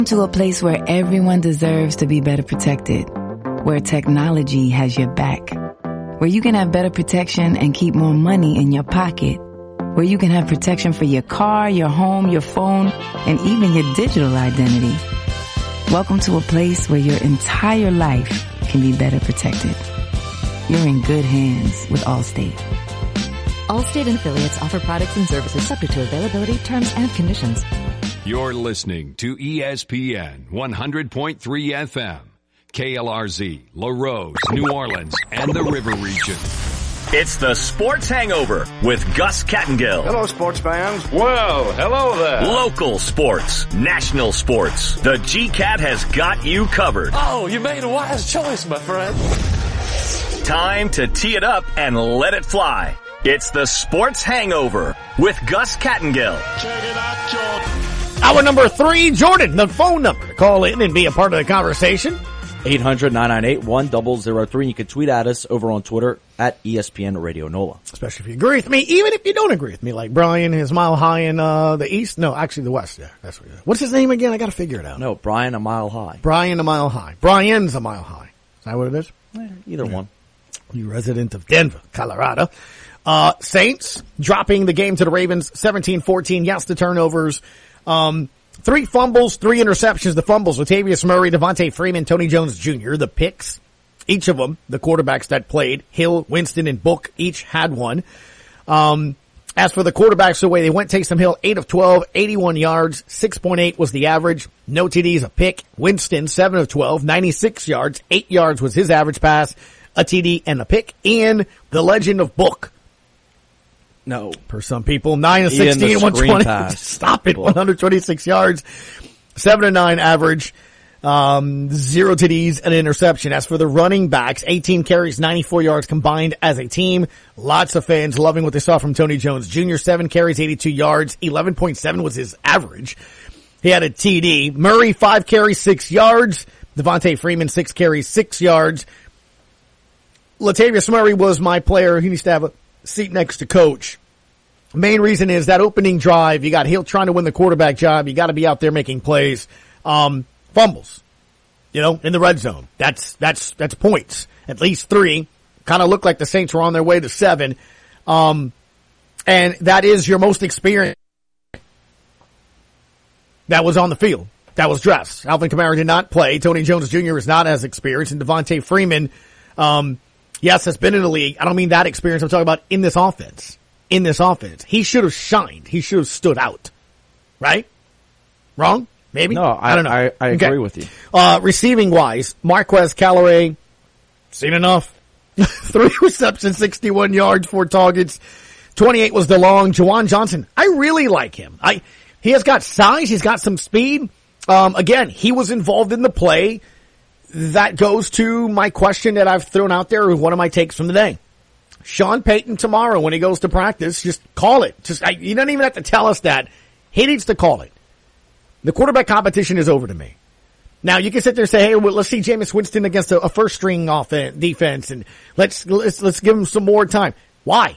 To a place where everyone deserves to be better protected, where technology has your back, where you can have better protection and keep more money in your pocket, where you can have protection for your car, your home, your phone, and even your digital identity. Welcome to a place where your entire life can be better protected. You're in good hands with Allstate. Allstate and affiliates offer products and services subject to availability, terms, and conditions. You're listening to ESPN 100.3 FM, KLRZ, La Rose, New Orleans, and the River Region. It's the Sports Hangover with Gus Kattengill. Hello, sports fans. Well, hello there. Local sports, national sports. The GCAT has got you covered. Oh, you made a wise choice, my friend. Time to tee it up and let it fly. It's the Sports Hangover with Gus Kattengill. Check it out, Jordan. Hour number 3, Jordan, the phone number to call in and be a part of the conversation. 800-998-1003. You can tweet at us over on Twitter at ESPN Radio NOLA. Especially if you agree with me, even if you don't agree with me, like Brian is Mile High in the east. No, actually the west. Yeah, that's what it is. What's his name again? I got to figure it out. No, Brian a Mile High. Brian a Mile High. Brian's a Mile High. Is that what it is? Either one. You resident of Denver, Colorado. Saints dropping the game to the Ravens 17-14. Yes, the turnovers. 3 fumbles, 3 interceptions. The fumbles, Latavius Murray, Devontae Freeman, Tony Jones Jr. The picks, each of them, the quarterbacks that played, Hill, Winston, and Book, each had one. As for the quarterbacks, the way they went, Taysom Hill, 8 of 12, 81 yards, 6.8 was the average. No TDs, a pick. Winston, 7 of 12, 96 yards, 8 yards was his average pass, a TD, and a pick. And the legend of Book. No. For some people, 9 of 16, 120. Stop it. 126 yards, 7 of 9 average, 0 TDs, and an interception. As for the running backs, 18 carries, 94 yards combined as a team. Lots of fans loving what they saw from Tony Jones Jr. 7 carries, 82 yards, 11.7 was his average. He had a TD. Murray, 5 carries, 6 yards. Devontae Freeman, 6 carries, 6 yards. Latavius Murray was my player. He needs to have a seat next to Coach. Main reason is that opening drive, you got Hill trying to win the quarterback job. You got to be out there making plays. Fumbles, in the red zone. That's points. At least 3. Kind of looked like the Saints were on their way to 7. And that is your most experienced that was on the field. That was dressed. Alvin Kamara did not play. Tony Jones Jr. is not as experienced. And Devontae Freeman, yes, has been in the league. I don't mean that experience. I'm talking about in this offense. He should have shined. He should have stood out. Right? Wrong? Maybe? No, I don't know. I agree with you. Receiving wise, Marquez Callaway, seen enough. 3 receptions, 61 yards, 4 targets. 28 was DeLong. Juwan Johnson, I really like him. He has got size. He's got some speed. Again, he was involved in the play. That goes to my question that I've thrown out there. One of my takes from the day. Sean Payton tomorrow when he goes to practice, just call it. You don't even have to tell us that. He needs to call it. The quarterback competition is over to me. Now you can sit there and say, hey, well, let's see Jameis Winston against a first string defense and let's give him some more time. Why?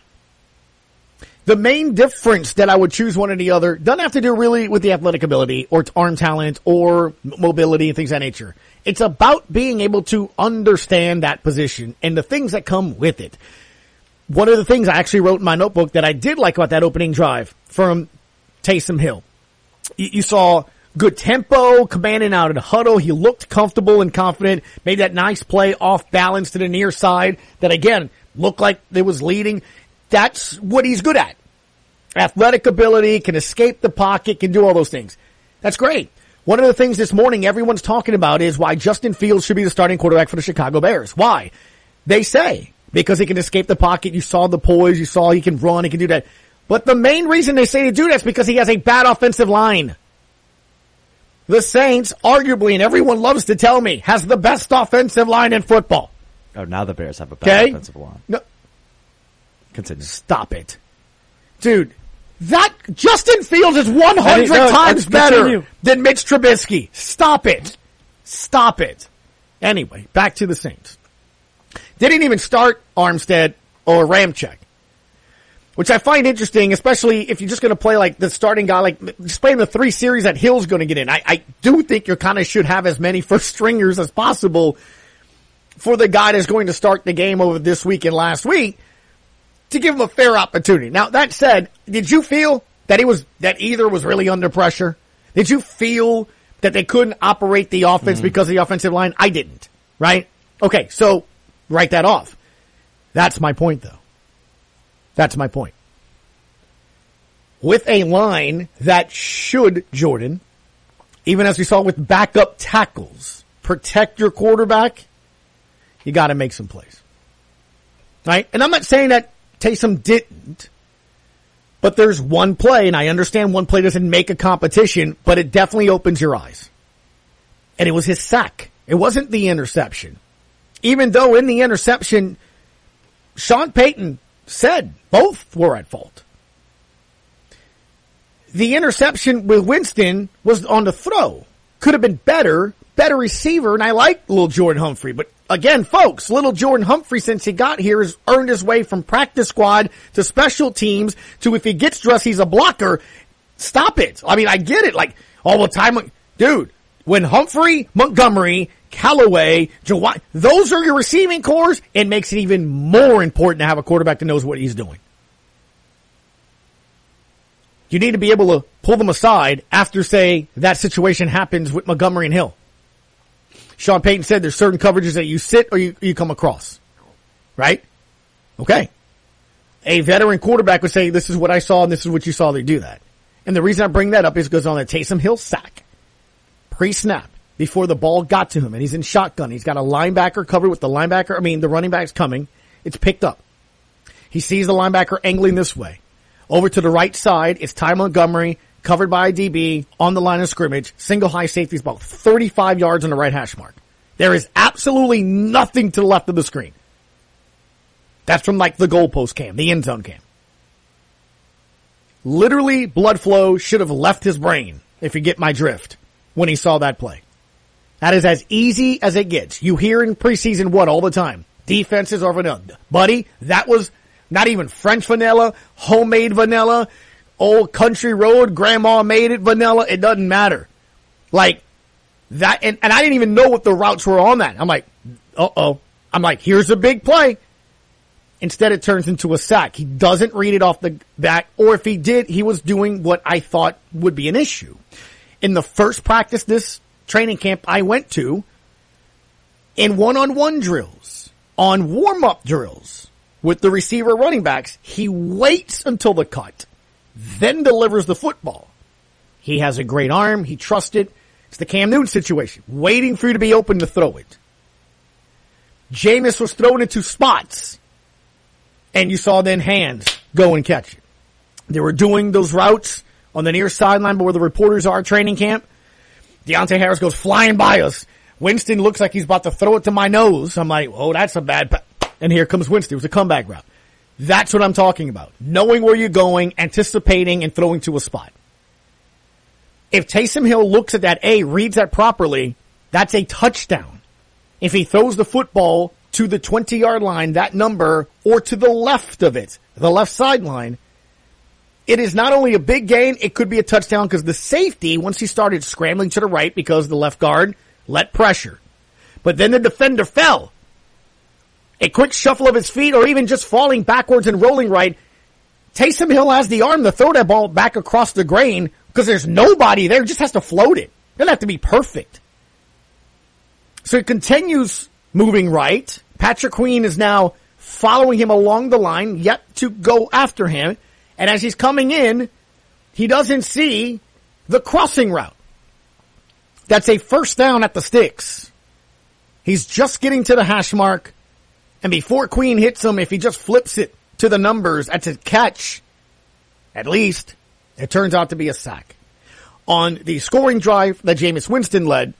The main difference that I would choose one or the other doesn't have to do really with the athletic ability or arm talent or mobility and things of that nature. It's about being able to understand that position and the things that come with it. One of the things I actually wrote in my notebook that I did like about that opening drive from Taysom Hill. You saw good tempo, commanding out of the huddle. He looked comfortable and confident, made that nice play off balance to the near side that again looked like it was leading. That's what he's good at. Athletic ability, can escape the pocket, can do all those things. That's great. One of the things this morning everyone's talking about is why Justin Fields should be the starting quarterback for the Chicago Bears. Why? They say because he can escape the pocket. You saw the poise. You saw he can run. He can do that. But the main reason they say to do that is because he has a bad offensive line. The Saints, arguably, and everyone loves to tell me, has the best offensive line in football. Oh, now the Bears have a bad offensive line. No. Continue. Stop it. Dude, that Justin Fields is 100 times better than Mitch Trubisky. Stop it. Stop it. Anyway, back to the Saints. They didn't even start Armstead or Ramczyk. which I find interesting, especially if you're just going to play like the starting guy, like just playing the 3 series that Hill's going to get in. I do think you kind of should have as many first stringers as possible for the guy that's going to start the game over this week and last week to give him a fair opportunity. Now, that said, did you feel that either was really under pressure? Did you feel that they couldn't operate the offense because of the offensive line? I didn't, right? Okay, so write that off. That's my point, though. That's my point. With a line that should, Jordan, even as we saw with backup tackles, protect your quarterback, you got to make some plays. Right? And I'm not saying that Taysom didn't, but there's one play, and I understand one play doesn't make a competition, but it definitely opens your eyes. And it was his sack. It wasn't the interception. Even though in the interception, Sean Payton said both were at fault. The interception with Winston was on the throw. Could have been better receiver, and I like little Jordan Humphrey. But again, folks, little Jordan Humphrey, since he got here, has earned his way from practice squad to special teams to if he gets dressed, he's a blocker. Stop it. I mean, I get it. Like, all the time. Dude, when Humphrey, Montgomery, Callaway, Jawan, those are your receiving cores, it makes it even more important to have a quarterback that knows what he's doing. You need to be able to pull them aside after, say, that situation happens with Montgomery and Hill. Sean Payton said there's certain coverages that you sit or you come across. Right? Okay. A veteran quarterback would say, this is what I saw and this is what you saw. They do that. And the reason I bring that up is because on the Taysom Hill sack, pre-snap, before the ball got to him, and he's in shotgun. He's got a linebacker covered with the running back's coming. It's picked up. He sees the linebacker angling this way. Over to the right side, it's Ty Montgomery, covered by a DB, on the line of scrimmage. Single high safety is about 35 yards on the right hash mark. There is absolutely nothing to the left of the screen. That's from like the goalpost cam, the end zone cam. Literally, blood flow should have left his brain, if you get my drift, when he saw that play. That is as easy as it gets. You hear in preseason what all the time? Defenses are vanilla. Buddy, that was not even French vanilla, homemade vanilla, old country road, grandma made it vanilla. It doesn't matter. Like that, and I didn't even know what the routes were on that. I'm like, uh-oh. I'm like, here's a big play. Instead, it turns into a sack. He doesn't read it off the back, or if he did, he was doing what I thought would be an issue. In the first practice this training camp I went to, in one-on-one drills, on warm-up drills with the receiver running backs, he waits until the cut, then delivers the football. He has a great arm. He trusts it. It's the Cam Newton situation, waiting for you to be open to throw it. Jameis was thrown into spots, and you saw then hands go and catch it. They were doing those routes on the near sideline where the reporters are at training camp. Deontay Harris goes flying by us. Winston looks like he's about to throw it to my nose. I'm like, oh, that's a bad and here comes Winston. It was a comeback route. That's what I'm talking about. Knowing where you're going, anticipating, and throwing to a spot. If Taysom Hill looks at that reads that properly, that's a touchdown. If he throws the football to the 20-yard line, that number, or to the left of it, the left sideline, it is not only a big gain, it could be a touchdown because the safety, once he started scrambling to the right because the left guard let pressure. But then the defender fell. A quick shuffle of his feet or even just falling backwards and rolling right. Taysom Hill has the arm to throw that ball back across the grain because there's nobody there. He just has to float it. It doesn't have to be perfect. So it continues moving right. Patrick Queen is now following him along the line, yet to go after him. And as he's coming in, he doesn't see the crossing route. That's a first down at the sticks. He's just getting to the hash mark. And before Queen hits him, if he just flips it to the numbers, that's a catch. At least, it turns out to be a sack. On the scoring drive that Jameis Winston led,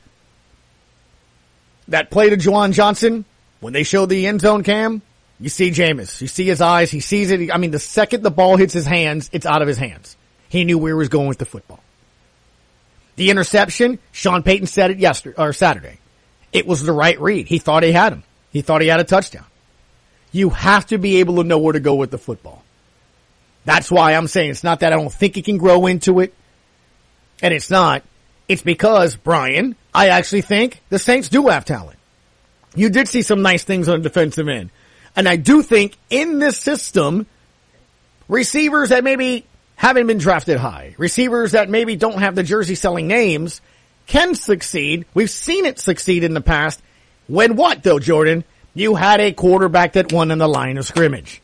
that play to Juwan Johnson, when they show the end zone cam, you see Jameis. You see his eyes. He sees it. I mean, the second the ball hits his hands, it's out of his hands. He knew where he was going with the football. The interception, Sean Payton said it Saturday. It was the right read. He thought he had him. He thought he had a touchdown. You have to be able to know where to go with the football. That's why I'm saying it's not that I don't think he can grow into it. And it's not. It's because, Brian, I actually think the Saints do have talent. You did see some nice things on the defensive end. And I do think in this system, receivers that maybe haven't been drafted high, receivers that maybe don't have the jersey selling names, can succeed. We've seen it succeed in the past. When what, though, Jordan? You had a quarterback that won in the line of scrimmage.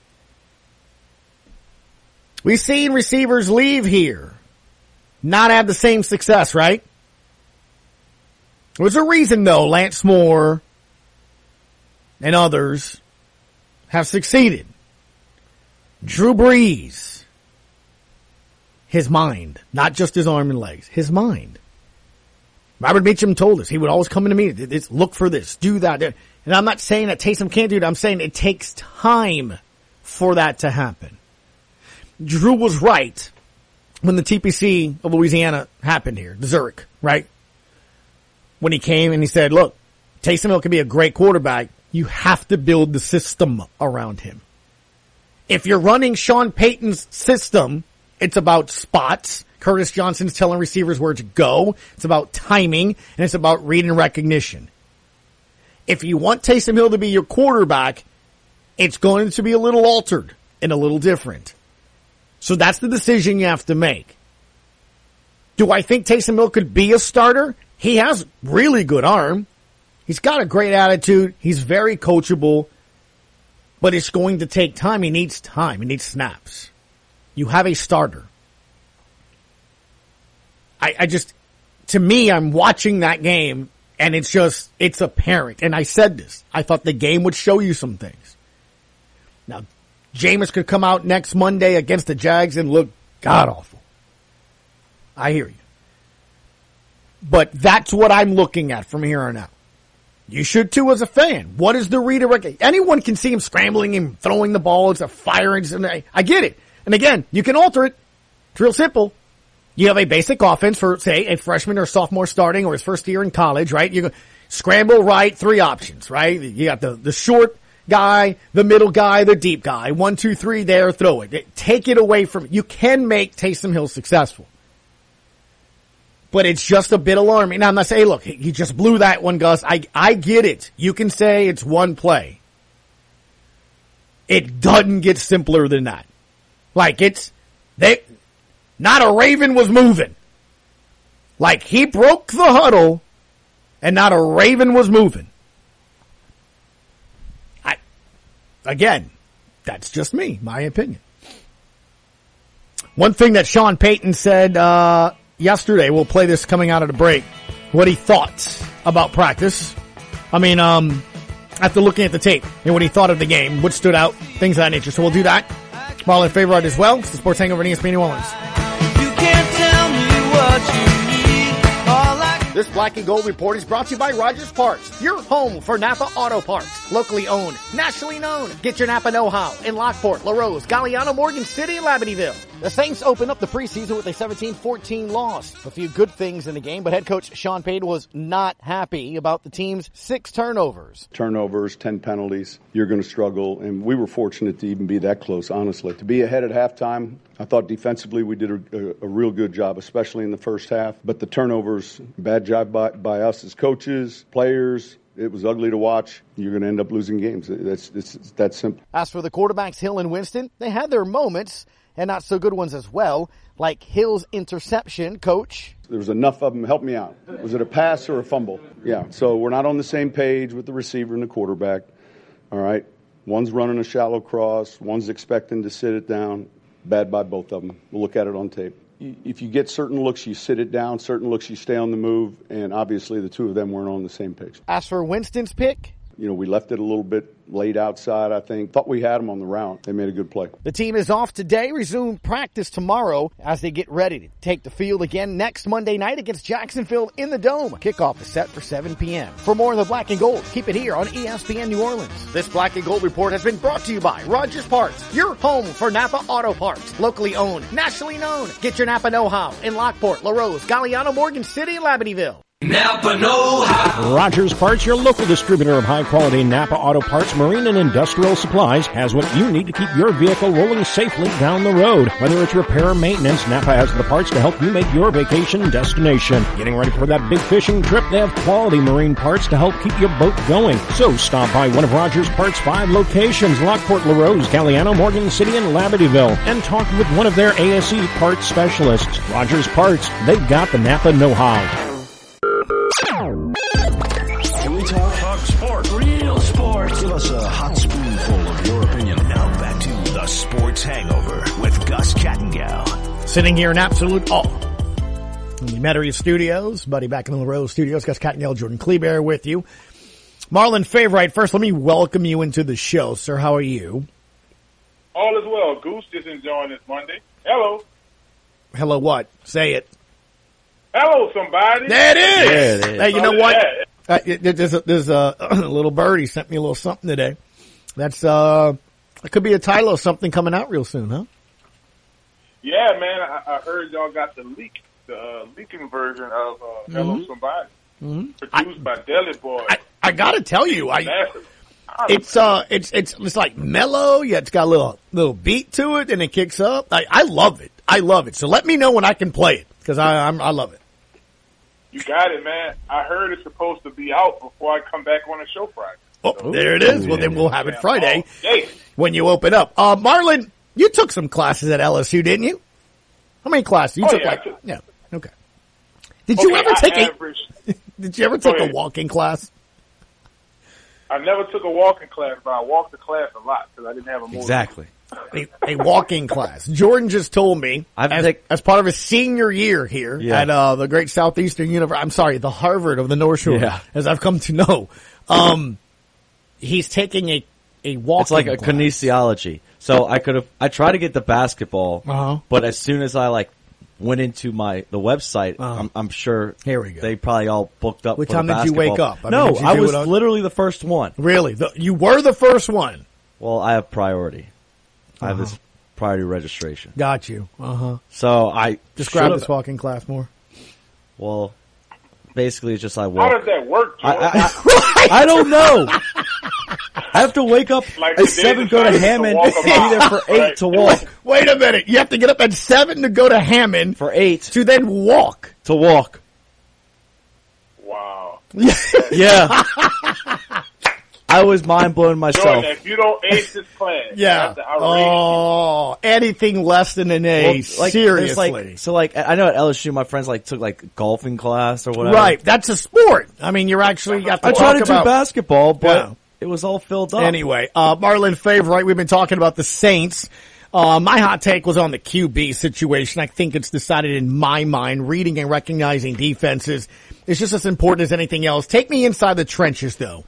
We've seen receivers leave here, not have the same success, right? There's a reason, though, Lance Moore and others have succeeded. Drew Brees, his mind, not just his arm and legs, his mind. Robert Mitchum told us he would always come into me, look for this, do that. And I'm not saying that Taysom can't do it. I'm saying it takes time for that to happen. Drew was right when the TPC of Louisiana happened here, the Zurich, right? When he came and he said, look, Taysom Hill can be a great quarterback. You have to build the system around him. If you're running Sean Payton's system, it's about spots. Curtis Johnson's telling receivers where to go. It's about timing, and it's about read and recognition. If you want Taysom Hill to be your quarterback, it's going to be a little altered and a little different. So that's the decision you have to make. Do I think Taysom Hill could be a starter? He has really good arm. He's got a great attitude. He's very coachable. But it's going to take time. He needs time. He needs snaps. You have a starter. To me, I'm watching that game, and it's apparent. And I said this. I thought the game would show you some things. Now, Jameis could come out next Monday against the Jags and look god-awful. I hear you. But that's what I'm looking at from here on out. You should too as a fan. What is the redirect? Anyone can see him scrambling and throwing the ball. It's a fire engine. I get it. And again, you can alter it. It's real simple. You have a basic offense for, say, a freshman or sophomore starting or his first year in college, right? You go scramble right, 3 options, right? You got the short guy, the middle guy, the deep guy. 1, 2, 3 there, throw it. Take it away from, you can make Taysom Hill successful. But it's just a bit alarming. Now, I'm not saying, look, he just blew that one, Gus. I get it. You can say it's one play. It doesn't get simpler than that. Like, not a raven was moving. Like, he broke the huddle, and not a raven was moving. Again, that's just me, my opinion. One thing that Sean Payton said yesterday, we'll play this coming out of the break, what he thought about practice. I mean, after looking at the tape and what he thought of the game, what stood out, things of that nature. So we'll do that. Marlon Favorite as well. It's the Sports Hangover in ESPN New Orleans. You can't tell me what you need. All I This Black and Gold report is brought to you by Rogers Parts, your home for Napa Auto Parts. Locally owned, nationally known. Get your Napa know-how in Lockport, LaRose, Galliano, Morgan City, and Labadeville. The Saints open up the preseason with a 17-14 loss. A few good things in the game, but head coach Sean Payton was not happy about the team's 6 turnovers. Turnovers, 10 penalties. You're going to struggle, and we were fortunate to even be that close, honestly. To be ahead at halftime, I thought defensively we did a real good job, especially in the first half. But the turnovers, bad job by us as coaches, players. It was ugly to watch. You're going to end up losing games. It's that simple. As for the quarterbacks, Hill and Winston, they had their moments, and not so good ones as well, like Hill's interception. Coach, there was enough of them. Help me out. Was it a pass or a fumble? Yeah, so we're not on the same page with the receiver and the quarterback. All right, one's running a shallow cross, one's expecting to sit it down. Bad by both of them. We'll look at it on tape. If you get certain looks, you sit it down. Certain looks, you stay on the move. And obviously the two of them weren't on the same page. as for Winston's pick, We left it a little bit late outside, I think. Thought we had them on the route. They made a good play. the team is off today, resume practice tomorrow as they get ready to take the field again next Monday night against Jacksonville in the Dome. Kickoff is set for 7 p.m. For more of the Black and Gold, keep it here on ESPN New Orleans. This Black and Gold report has been brought to you by Rogers Parts, your home for Napa Auto Parts. Locally owned, nationally known. Get your Napa know-how in Lockport, LaRose, Galliano, Morgan City, and Labadeville. Napa know-how. Rogers Parts, your local distributor of high-quality Napa auto parts, marine and industrial supplies, has what you need to keep your vehicle rolling safely down the road. Whether it's repair or maintenance, Napa has the parts to help you make your vacation destination. Getting ready for that big fishing trip? They have quality marine parts to help keep your boat going. So stop by one of Rogers Parts' 5 locations, Lockport, LaRose, Galliano, Morgan City, and Labadyville, and talk with one of their ASE parts specialists. Rogers Parts, they've got the Napa know-how. Can we talk sports? Real sports. Give us a hot spoonful of your opinion. Now back to the Sports Hangover with Gus Kattengell. Sitting here in absolute awe in the Metairie Studios, Buddy back in the LaRose Studios. Gus Kattengell, Jordan Kleber with you. Marlon Favorite, first let me welcome you into the show, sir. How are you? All is well. Goose is enjoying this Monday. Hello. Hello what? Say it. Hello, somebody. There it is. There it is. Hey, you know what? There's a little birdie sent me a little something today. That's it could be a title of something coming out real soon, huh? Yeah, man. I heard y'all got the leaking version of Hello, Somebody, produced by Deli Boy. I gotta tell you, it's like mellow. Yeah, it's got a little beat to it, and it kicks up. I love it. I love it. So let me know when I can play it because I love it. You got it, man. I heard it's supposed to be out before I come back on the show Friday. Oh, so, there it is. Well, then we'll have it Friday when you open up. Marlon, you took some classes at LSU, didn't you? How many classes? You took okay. Did you ever take a walking class? I never took a walking class, but I walked the class a lot because I didn't have a motor. Exactly. A walking class. Jordan just told me as part of his senior year here at the great Southeastern University. I'm sorry, the Harvard of the North Shore, as I've come to know. He's taking a walking. It's like a kinesiology. So I tried to get the basketball, but as soon as I went into the website, I'm sure here we go. They probably all booked up. What for time the did you wake up? No, I was literally the first one. Really? You were the first one? Well, I have priority. I have this priority registration. Got you. So I describe this walking class more. Well, basically, it's just I walk. How does that work, I don't know. I have to wake up at 7, go to Hammond, and be there for 8 to walk. Wait a minute. You have to get up at 7 to go to Hammond. For 8. To then walk. To walk. Wow. Yeah. I was mind blowing myself. Jordan, if you don't ace this class, anything less than an A, seriously. I know at LSU, my friends took golfing class or whatever. Right, that's a sport. I mean, you're actually got to I tried to do basketball, but it was all filled up. Anyway, Marlon Favorite, we've been talking about the Saints. My hot take was on the QB situation. I think it's decided in my mind, reading and recognizing defenses is just as important as anything else. Take me inside the trenches, though.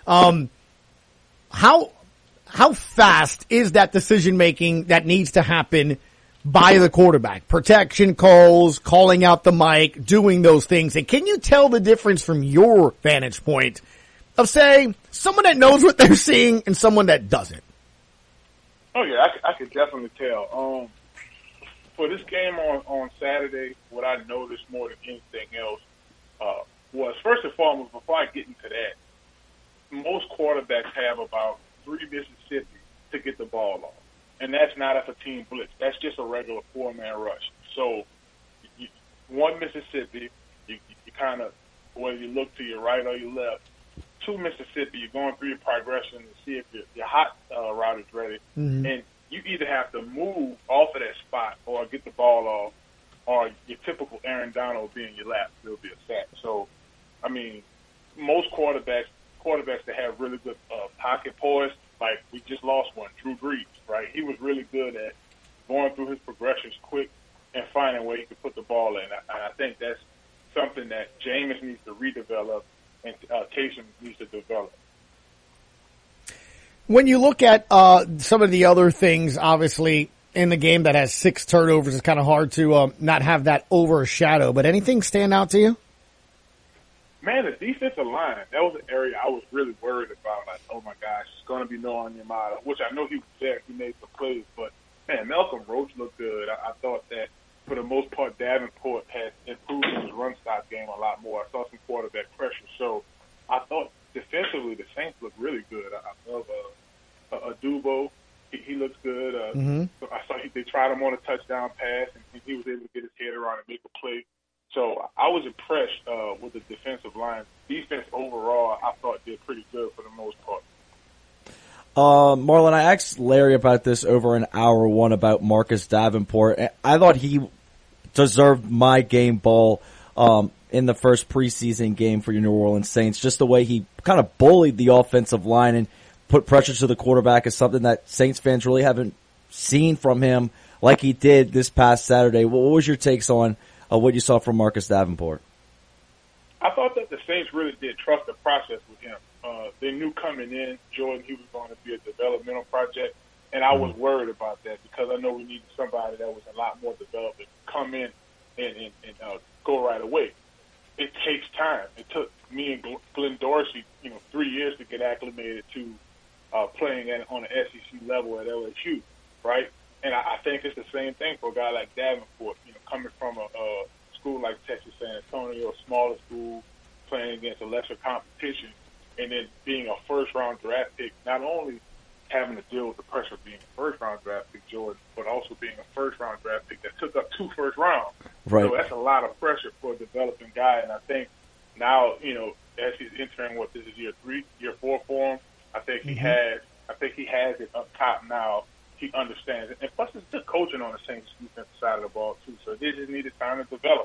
How fast is that decision making that needs to happen by the quarterback? Protection calls, calling out the mic, doing those things. And can you tell the difference from your vantage point of, say, someone that knows what they're seeing and someone that doesn't? Oh yeah, I could definitely tell. For this game on Saturday, what I noticed more than anything else was, first and foremost, before I get into that, most quarterbacks have about 3 Mississippi to get the ball off. And that's not if a team blitz. That's just a regular 4-man rush. So, 1 Mississippi, you kind of, whether you look to your right or your left, 2 Mississippi, you're going through your progression to see if your hot route is ready. Mm-hmm. And you either have to move off of that spot or get the ball off, or your typical Aaron Donald will be in your lap. It'll be a sack. So, I mean, most quarterbacks that have really good pocket poise, like we just lost one, Drew Brees, right? He was really good at going through his progressions quick and finding where he could put the ball in. I think that's something that Jameis needs to redevelop and Taysom needs to develop. When you look at some of the other things, obviously, in the game that has 6 turnovers, it's kind of hard to not have that overshadow. But anything stand out to you? Man, the defensive line, that was an area I was really worried about. Like, oh, my gosh, it's going to be no Onyemata, which I know he was there. He made some plays. But, man, Malcolm Roach looked good. I thought that, for the most part, Davenport had improved his run-stop game a lot more. I saw some quarterback pressure. So, I thought defensively the Saints looked really good. I love Adubo. He looks good. So I saw they tried him on a touchdown pass, and he was able to get his head around and make a play. So I was impressed with the defensive line. Defense overall, I thought did pretty good for the most part. Marlon, I asked Larry about this over in hour one about Marcus Davenport. I thought he deserved my game ball in the first preseason game for your New Orleans Saints. Just the way he kind of bullied the offensive line and put pressure to the quarterback is something that Saints fans really haven't seen from him like he did this past Saturday. What was your takes on what you saw from Marcus Davenport? I thought that the Saints really did trust the process with him. They knew coming in, Jordan, he was going to be a developmental project, and I was worried about that because I know we needed somebody that was a lot more developed to come in and go right away. It takes time. It took me and Glenn Dorsey, 3 years to get acclimated to playing on an SEC level at LSU, right? And I think it's the same thing for a guy like Davenport, coming from a school like Texas San Antonio, a smaller school, playing against a lesser competition, and then being a first-round draft pick, not only having to deal with the pressure of being a first-round draft pick, Jordan, but also being a first-round draft pick that took up 2 first rounds. Right. So that's a lot of pressure for a developing guy, and I think now, as he's entering this is year 3, year 4 for him, I think he has it up top now. He understands it. And plus, it's good coaching on the Saints defensive side of the ball, too. So they just needed time to develop.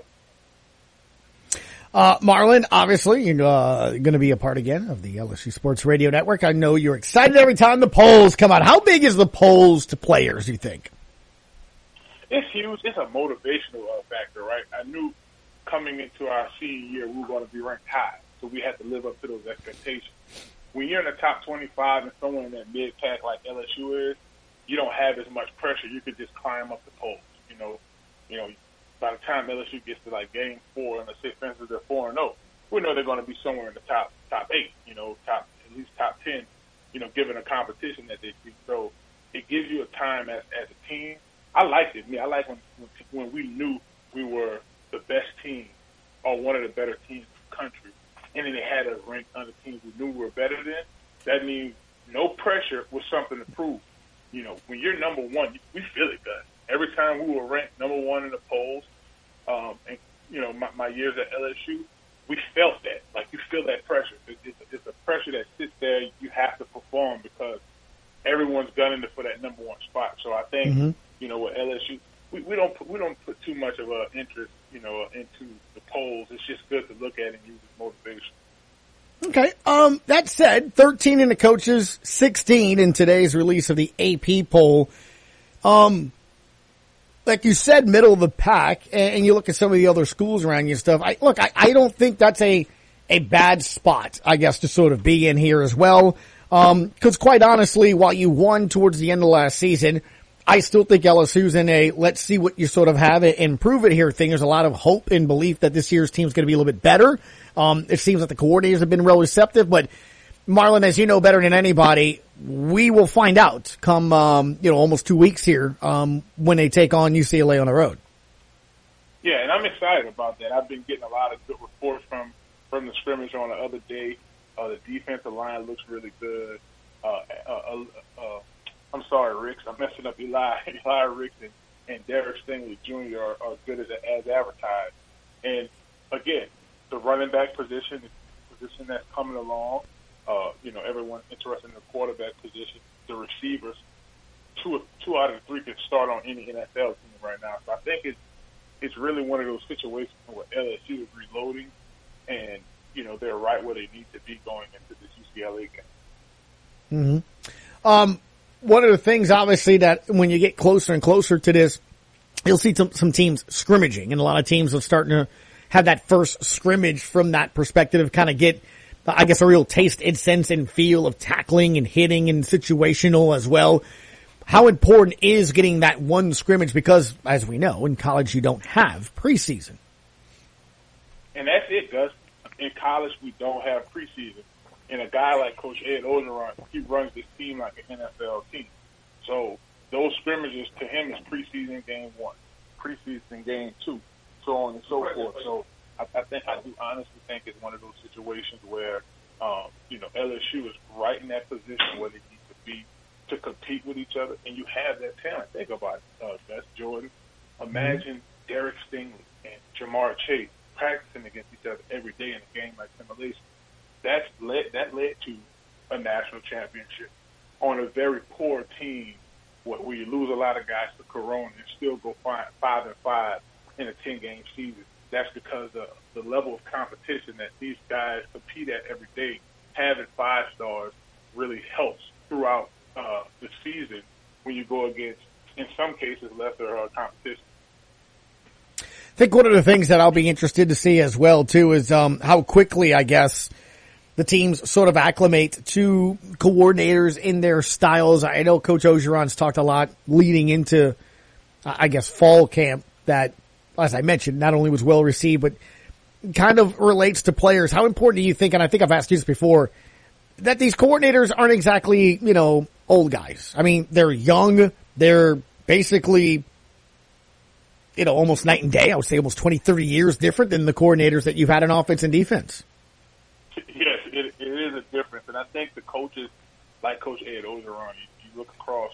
Marlon, obviously, you're going to be a part again of the LSU Sports Radio Network. I know you're excited every time the polls come out. How big is the polls to players, you think? It's huge. It's a motivational factor, right? I knew coming into our senior year we were going to be ranked high, so we had to live up to those expectations. When you're in the top 25 and someone in that mid-pack like LSU is, you don't have as much pressure. You could just climb up the polls. By the time LSU gets to like game 4 and let's say fences they're 4-0, we know they're going to be somewhere in the top 8. At least top 10. Given a competition that they see. So it gives you a time as a team. I liked it. I like when we knew we were the best team or one of the better teams in the country, and then they had us ranked under teams we knew we were better than. That means no pressure was something to prove. When you're number 1, we feel it, guys. Every time we were ranked number 1 in the polls, and my years at LSU, we felt that. Like, you feel that pressure. It's a pressure that sits there. You have to perform because everyone's gunning for that number 1 spot. So I think, with LSU, we don't put too much of an interest, into the polls. It's just good to look at and use as motivation. Okay. That said, 13 in the coaches, 16 in today's release of the AP poll. Like you said, middle of the pack, and you look at some of the other schools around you and stuff. I don't think that's a bad spot, I guess, to sort of be in here as well. Cause quite honestly, while you won towards the end of last season, I still think LSU's in a let's see what you sort of have and prove it here thing. There's a lot of hope and belief that this year's team's going to be a little bit better. It seems like the coordinators have been real receptive, but Marlon, as you know better than anybody, we will find out come, almost 2 weeks here, when they take on UCLA on the road. Yeah, and I'm excited about that. I've been getting a lot of good reports from the scrimmage on the other day. The defensive line looks really good. I'm sorry, Ricks. I'm messing up Eli Ricks and Derek Stingley Jr. are as good as advertised. And again, the running back position is a position that's coming along. Everyone interested in the quarterback position. The receivers, two out of the 3 can start on any NFL team right now. So I think it's really one of those situations where LSU is reloading, and they're right where they need to be going into this UCLA game. Mm-hmm. One of the things, obviously, that when you get closer and closer to this, you'll see some teams scrimmaging, and a lot of teams are starting to have that first scrimmage from that perspective, kind of get, I guess, a real taste and sense and feel of tackling and hitting and situational as well. How important is getting that one scrimmage? Because, as we know, in college you don't have preseason. And that's it, Gus. In college we don't have preseason. And a guy like Coach Ed Orgeron, he runs this team like an NFL team. So those scrimmages to him is preseason game 1, preseason game 2, so on and so forth. So I do honestly think it's one of those situations where LSU is right in that position where they need to be to compete with each other, and you have that talent. Think about it, that's Jordan. Imagine Derek Stingley and Jamar Chase practicing against each other every day in a game like simulation. That led to a national championship on a very poor team where you lose a lot of guys to Corona and still go 5-5 in a 10-game season. That's because of the level of competition that these guys compete at every day. Having 5 stars really helps throughout the season when you go against, in some cases, lesser competition. I think one of the things that I'll be interested to see as well, too, is how quickly, I guess, the teams sort of acclimate to coordinators in their styles. I know Coach Orgeron's talked a lot leading into, I guess, fall camp that, as I mentioned, not only was well received, but kind of relates to players. How important do you think, and I think I've asked you this before, that these coordinators aren't exactly, old guys? I mean, they're young. They're basically, almost night and day. I would say almost 20, 30 years different than the coordinators that you've had in offense and defense. Yes, it is a difference. And I think the coaches, like Coach Ed Orgeron, you look across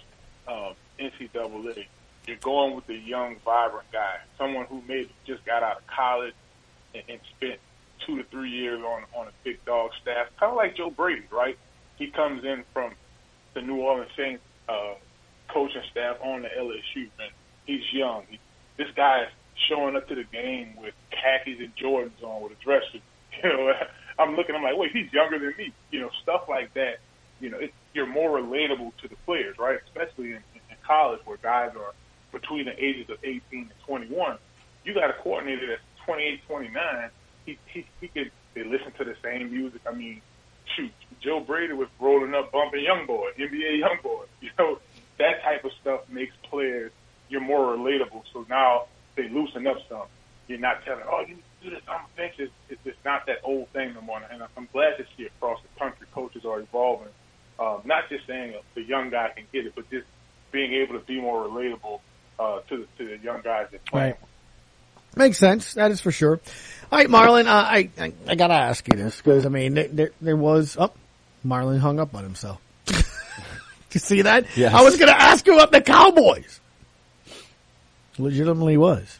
NCAA, you're going with a young, vibrant guy, someone who maybe just got out of college and spent 2 to 3 years on a big dog staff, kind of like Joe Brady, right? He comes in from the New Orleans Saints coaching staff on the LSU, and he's young. This guy is showing up to the game with khakis and Jordans on with a dress suit. I'm like, wait, he's younger than me. Stuff like that. You're more relatable to the players, right? Especially in college where guys are between the ages of 18 and 21. You got a coordinator that's 28, 29. They listen to the same music. I mean, shoot, Joe Brady was rolling up, bumping young boy, NBA young boy. That type of stuff makes players, you're more relatable. So now they loosen up some. You're not telling, you need to do this on the bench. It's not that old thing no more. And I'm glad to see across the country coaches are evolving. Not just saying the young guy can get it, but just being able to be more relatable to the young guys that play. Right. Makes sense. That is for sure. All right, Marlon, I got to ask you this because, there was Marlon hung up on himself. You see that? Yes. I was going to ask you about the Cowboys. Legitimately was.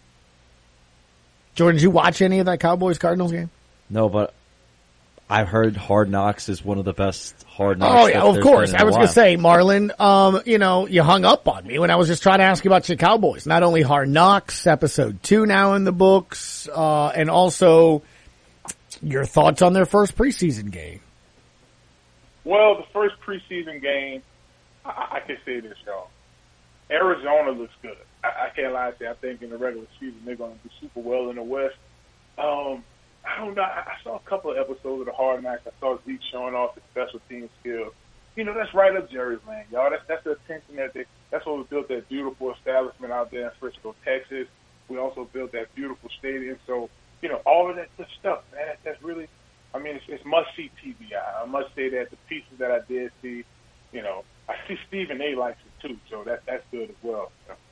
Jordan, did you watch any of that Cowboys-Cardinals game? No, but I've heard Hard Knocks is one of the best Hard Knocks. Oh, yeah, of course. I was going to say, Marlon, you hung up on me when I was just trying to ask you about your Cowboys. Not only Hard Knocks, episode 2 now in the books, and also your thoughts on their first preseason game. Well, the first preseason game, I can say this, y'all. Arizona looks good. I can't lie to you. I think in the regular season they're going to do super well in the West. I don't know. I saw a couple of episodes of the Hard Knocks. I saw Zeke showing off his special team skills. That's right up Jerry's lane, y'all. That's the attention that's what we built that beautiful establishment out there in Frisco, Texas. We also built that beautiful stadium. So, all of that good stuff, man. That's really, it's must-see TV. I must say that the pieces that I did see, I see Stephen A. likes it too, so that's good as well.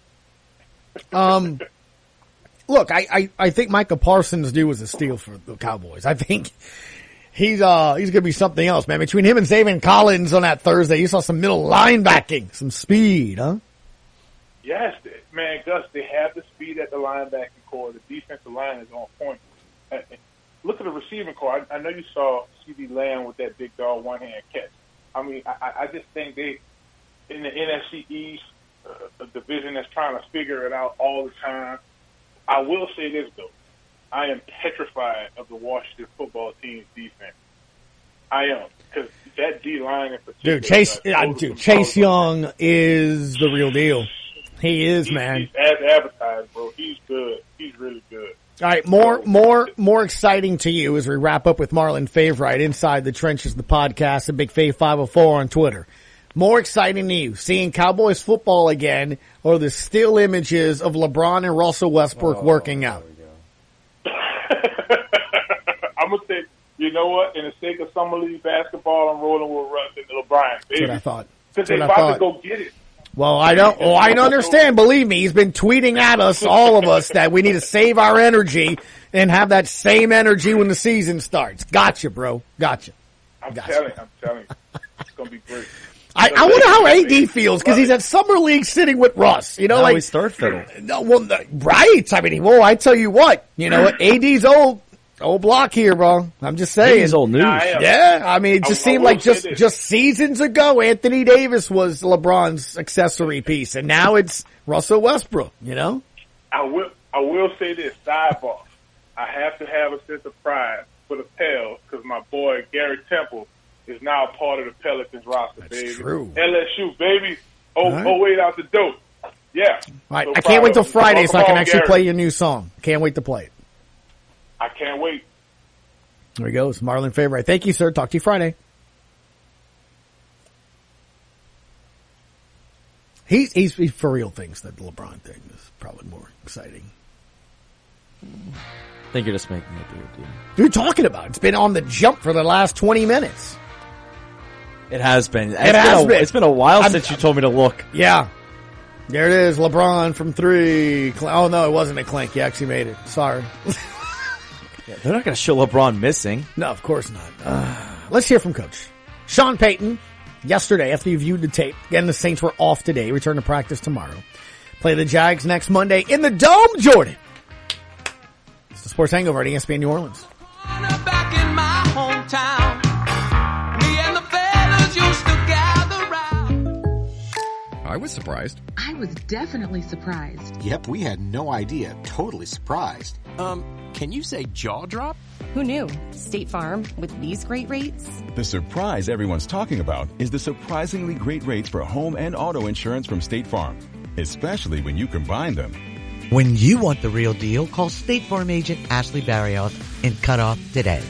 Look, I think Micah Parsons' due was a steal for the Cowboys. I think he's going to be something else, man. Between him and Zaven Collins on that Thursday, you saw some middle linebacking, some speed, huh? Yes, man, Gus, they have the speed at the linebacking core. The defensive line is on point. Look at the receiving core. I know you saw C.D. Lamb with that big dog one-hand catch. I just think they, in the NFC East, a division that's trying to figure it out all the time. I will say this, though. I am petrified of the Washington football team's defense. I am. Because that D-line in particular. Chase Young is the real deal. He is, man. He's as advertised, bro. He's good. He's really good. All right, more exciting to you as we wrap up with Marlon Favorite, Inside the Trenches, the podcast, and Big Fave 504 on Twitter. More exciting to you, seeing Cowboys football again, or the still images of LeBron and Russell Westbrook working out? I'm going to say, you know what? In the sake of Summer League basketball, I'm rolling with Russ and LeBron. That's what I thought. Because they're about to go get it. Well, I don't understand. Believe me, he's been tweeting at us, all of us, that we need to save our energy and have that same energy when the season starts. Gotcha, bro. Gotcha. I'm telling you. It's going to be great. I wonder how AD feels because he's at Summer League sitting with Russ. You know, now like he's third fiddle. No, well, right. I mean, I tell you what. You know what? AD's old block here, bro. I'm just saying. He's old news. Yeah, I mean, it just seemed like just seasons ago, Anthony Davis was LeBron's accessory piece, and now it's Russell Westbrook. You know. I will say this, sidebar. I have to have a sense of pride for the Pels because my boy Gary Temple is now part of the Pelicans roster, baby. That's true. LSU, baby. Wait out the dope. Yeah. All right. So I can't wait till Friday so I can actually Gary. play your new song. Can't wait to play it. I can't wait. There he goes. Marlon Favorite. Thank you, sir. Talk to you Friday. He for real thinks that the LeBron thing is probably more exciting. I think you're just making it deal. You're talking about it's been on the jump for the last 20 minutes. It has been. It's been a while since you told me to look. Yeah. There it is. LeBron from 3. Oh, no, it wasn't a clink. He actually made it. Sorry. They're not going to show LeBron missing. No, of course not. Let's hear from Coach Sean Payton. Yesterday, after you viewed the tape, again, the Saints were off today. Return to practice tomorrow. Play the Jags next Monday in the Dome, Jordan. It's the Sports Hangover at ESPN New Orleans. Back in my hometown, me and the fellas used to gather round. I was surprised. I was definitely surprised. Yep, we had no idea. Totally surprised. Can you say jaw drop? Who knew? State Farm, with these great rates. The surprise everyone's talking about is the surprisingly great rates for home and auto insurance from State Farm, especially when you combine them. When you want the real deal, call State Farm agent Ashley Barrioth and cut off today.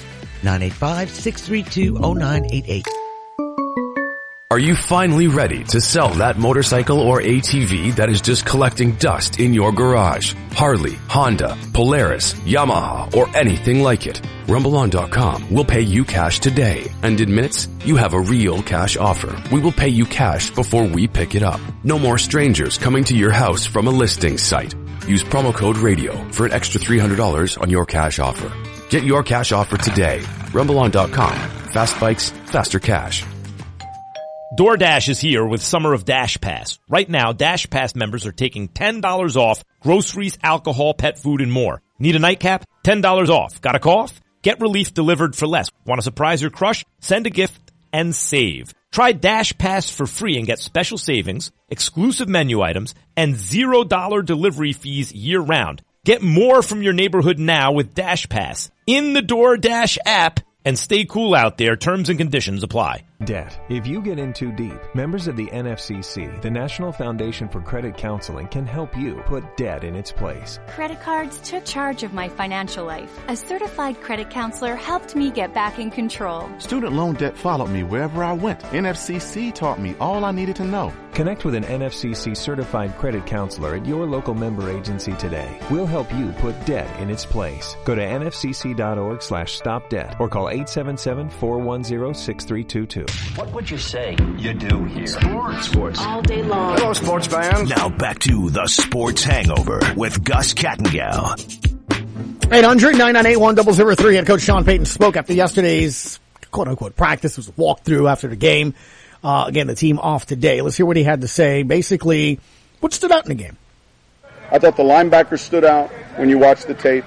985-632-0988. Are you finally ready to sell that motorcycle or ATV that is just collecting dust in your garage? Harley, Honda, Polaris, Yamaha, or anything like it. RumbleOn.com will pay you cash today. And in minutes, you have a real cash offer. We will pay you cash before we pick it up. No more strangers coming to your house from a listing site. Use promo code RADIO for an extra $300 on your cash offer. Get your cash offer today. RumbleOn.com. Fast bikes, faster cash. DoorDash is here with Summer of Dash Pass. Right now, Dash Pass members are taking $10 off groceries, alcohol, pet food, and more. Need a nightcap? $10 off. Got a cough? Get relief delivered for less. Want to surprise your crush? Send a gift and save. Try Dash Pass for free and get special savings, exclusive menu items, and $0 delivery fees year-round. Get more from your neighborhood now with Dash Pass in the DoorDash app. And stay cool out there. Terms and conditions apply. Debt. If you get in too deep, members of the NFCC, the National Foundation for Credit Counseling, can help you put debt in its place. Credit cards took charge of my financial life. A certified credit counselor helped me get back in control. Student loan debt followed me wherever I went. NFCC taught me all I needed to know. Connect with an NFCC certified credit counselor at your local member agency today. We'll help you put debt in its place. Go to nfcc.org/stopdebt or call 877-410-6322. What would you say you do here? Sports. All day long. Hello, sports fans. Now back to the Sports Hangover with Gus Kattengell. 800-998-1003. Head coach Sean Payton spoke after yesterday's quote-unquote practice. It was a walkthrough after the game. Again, the team off today. Let's hear what he had to say. Basically, what stood out in the game? I thought the linebackers stood out when you watch the tape.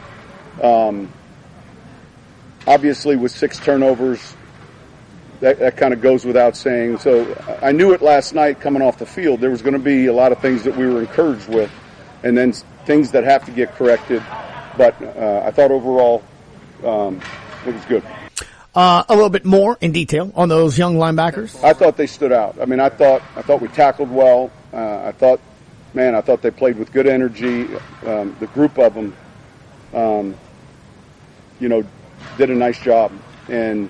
Obviously, with 6 turnovers, that kind of goes without saying. So I knew it last night coming off the field. There was going to be a lot of things that we were encouraged with, and then things that have to get corrected. But I thought overall it was good. A little bit more in detail on those young linebackers. I thought they stood out. I mean, I thought we tackled well. I thought they played with good energy. The group of them, did a nice job. And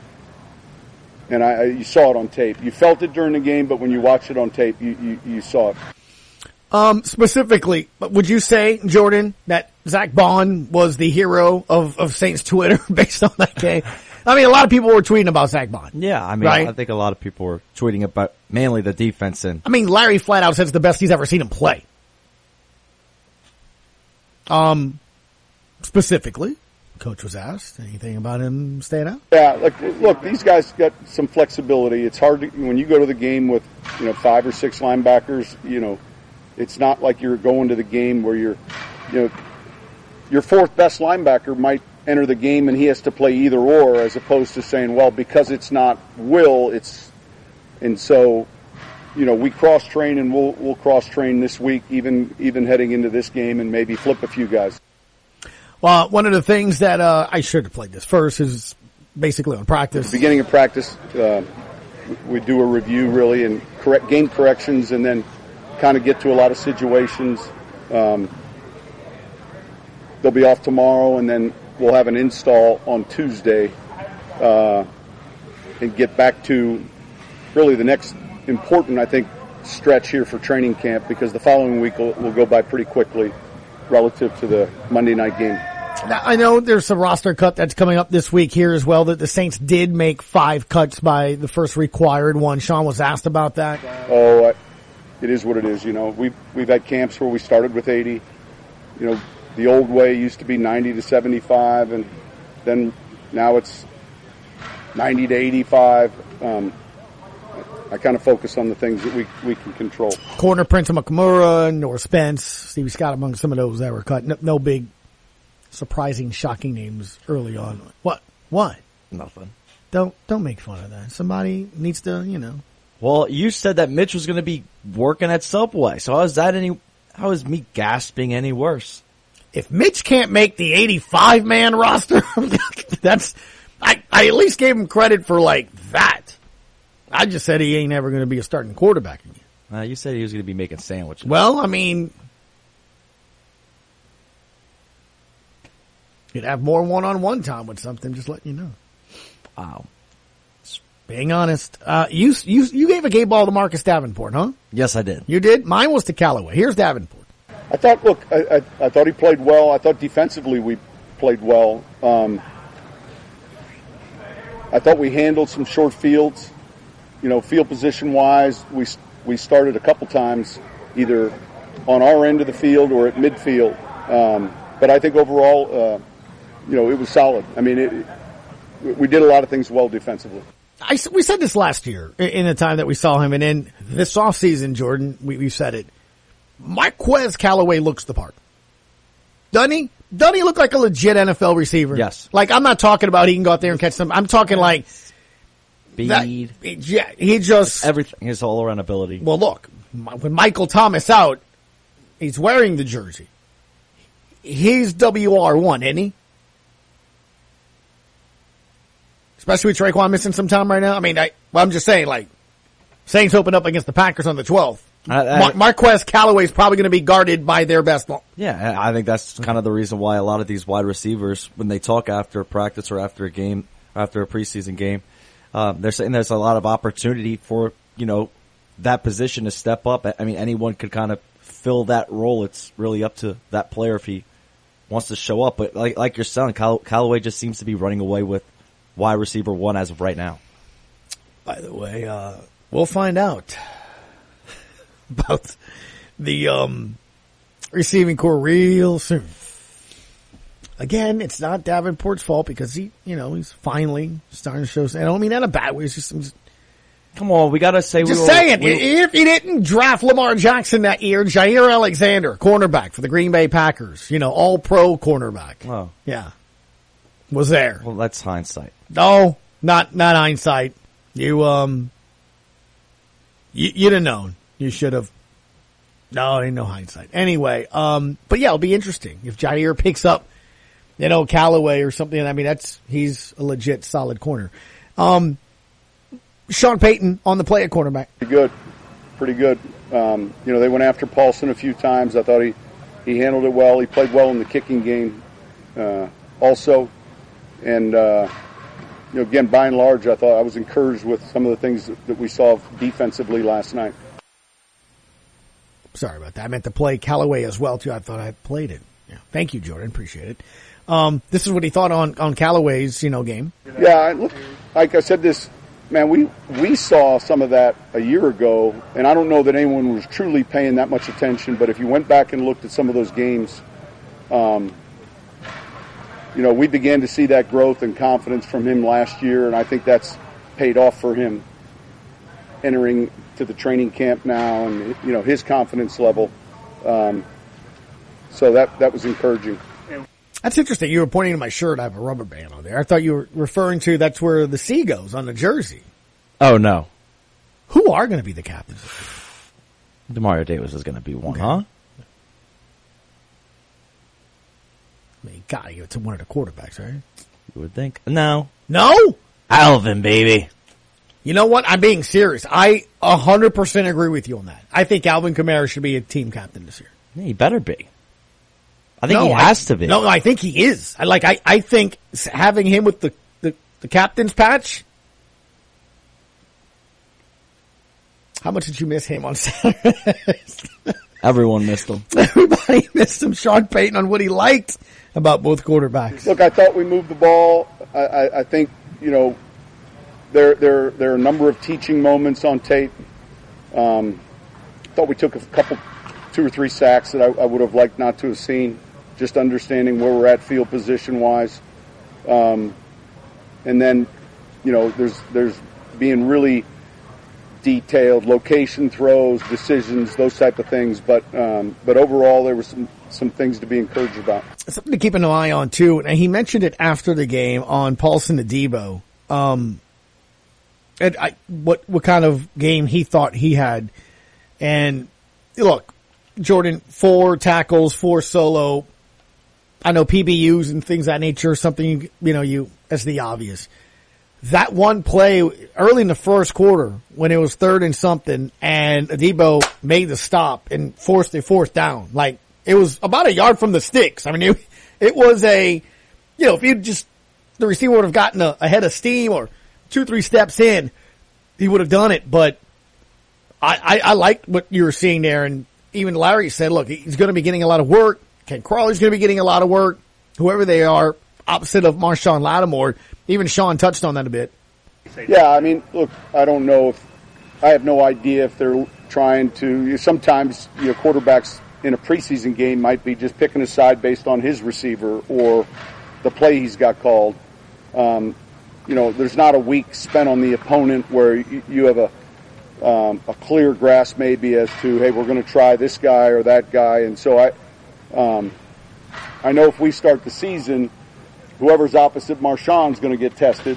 you saw it on tape. You felt it during the game, but when you watched it on tape, you saw it. Specifically, would you say, Jordan, that Zach Bond was the hero of Saints Twitter based on that game? I mean, a lot of people were tweeting about Zach Bond. Yeah, I mean, right? I think a lot of people were tweeting about mainly the defense. And I mean, Larry flat out says it's the best he's ever seen him play. Specifically. Coach was asked. Anything about him staying out? Yeah, look, these guys got some flexibility. It's hard to, when you go to the game with 5 or 6 linebackers. It's not like you're going to the game where your fourth best linebacker might enter the game and he has to play either or, as opposed to saying, well, because it's not Will, and so we cross train and we'll cross train this week, even heading into this game, and maybe flip a few guys. Well, one of the things that I should have played this first is basically on practice. Beginning of practice, we do a review really and game corrections, and then kind of get to a lot of situations. They'll be off tomorrow, and then we'll have an install on Tuesday, and get back to really the next important, I think, stretch here for training camp, because the following week will go by pretty quickly relative to the Monday night game. Now, I know there's some roster cut that's coming up this week here as well, that the Saints did make 5 cuts by the first required one. Sean was asked about that. Oh, it is what it is. We've had camps where we started with 80. The old way used to be 90 to 75, and then now it's 90 to 85. I kind of focus on the things that we can control. Corner Prince Amukamara, Norris Spence, Stevie Scott among some of those that were cut. No big surprising, shocking names early on. What? Nothing. Don't make fun of that. Somebody needs to, Well, you said that Mitch was going to be working at Subway, so how is me gasping any worse? If Mitch can't make the 85-man roster, I at least gave him credit for that. I just said he ain't ever going to be a starting quarterback again. You said he was going to be making sandwiches. Well, I mean, you'd have more one-on-one time with something, just letting you know. Wow. Being honest. You gave a gay ball to Marcus Davenport, huh? Yes, I did. You did? Mine was to Callaway. Here's Davenport. I thought he played well. I thought defensively we played well. I thought we handled some short fields. Field position-wise, we started a couple times either on our end of the field or at midfield. But I think overall, it was solid. I mean, we did a lot of things well defensively. We said this last year in the time that we saw him, and in this offseason, Jordan, we said it. Marquez Callaway looks the part. Doesn't he? Doesn't he look like a legit NFL receiver? Yes. I'm not talking about he can go out there and catch some. I'm talking like speed. He just everything. His all-around ability. Well, look, when Michael Thomas out, he's wearing the jersey. He's WR1, isn't he? Especially with Traquan missing some time right now. I mean, I'm just saying, Saints open up against the Packers on the 12th. Marquez Callaway's probably going to be guarded by their best. Yeah, I think that's kind of the reason why a lot of these wide receivers, when they talk after practice or after a game, after a preseason game, they're saying there's a lot of opportunity for, that position to step up. I mean, anyone could kind of fill that role. It's really up to that player if he wants to show up. But like you're saying, Callaway just seems to be running away with wide receiver 1 as of right now. By the way, we'll find out about the receiving core real soon. Again, it's not Davenport's fault because he's finally starting to show. I don't mean that in a bad way. It's just come on, we gotta say. Just saying, if he didn't draft Lamar Jackson that year, Jair Alexander, cornerback for the Green Bay Packers, all-pro cornerback. Oh, yeah, was there. Well, that's hindsight. No, not hindsight. You'd have known. You should have. No, ain't no hindsight. Anyway, but yeah, it'll be interesting if Jair picks up, Callaway or something. I mean, he's a legit solid corner. Sean Payton on the play at cornerback. Pretty good. They went after Paulson a few times. I thought he handled it well. He played well in the kicking game, also. And, again, by and large, I thought I was encouraged with some of the things that we saw defensively last night. Sorry about that. I meant to play Callaway as well, too. I thought I played it. Yeah. Thank you, Jordan. Appreciate it. This is what he thought on Callaway's, game. Yeah, like I said, man, we saw some of that a year ago, and I don't know that anyone was truly paying that much attention, but if you went back and looked at some of those games, we began to see that growth and confidence from him last year, and I think that's paid off for him entering to the training camp now, and his confidence level. So that was encouraging. That's interesting. You were pointing to my shirt. I have a rubber band on there. I thought you were referring to that's where the C goes on the jersey. Oh, no. Who are going to be the captains? DeMario Davis is going to be one, huh? I mean, you got to give it to one of the quarterbacks, right? You would think. No. No? Alvin, baby. You know what? I'm being serious. I 100% agree with you on that. I think Alvin Kamara should be a team captain this year. Yeah, he better be. I think he has to be. No, I think he is. I think having him with the captain's patch. How much did you miss him on Saturday? Everyone missed him. Everybody missed him. Sean Payton on what he liked about both quarterbacks. Look, I thought we moved the ball. I think, there are a number of teaching moments on tape. Thought we took 2 or 3 sacks that I would have liked not to have seen, just understanding where we're at field position wise. And then, there's being really detailed location throws, decisions, those type of things. But overall, there were some things to be encouraged about. Something to keep an eye on too. And he mentioned it after the game on Paulson Adebo. What kind of game he thought he had. And look, Jordan, 4 tackles, 4 solo. I know PBUs and things of that nature, something, as the obvious. That one play early in the first quarter when it was 3rd and something and Adebo made the stop and forced a 4th down. Like, it was about a yard from the sticks. I mean, it was if the receiver would have gotten ahead of steam or 2-3 steps in, he would have done it. But I liked what you were seeing there. And even Larry said, look, he's going to be getting a lot of work. Ken Crawley's going to be getting a lot of work. Whoever they are, opposite of Marshawn Lattimore. Even Sean touched on that a bit. Yeah, I mean, look, I don't know I have no idea if they're trying to, sometimes, quarterbacks in a preseason game might be just picking a side based on his receiver or the play he's got called. There's not a week spent on the opponent where you have a clear grasp maybe as to, hey, we're going to try this guy or that guy. And so I know if we start the season, whoever's opposite Marshawn's going to get tested.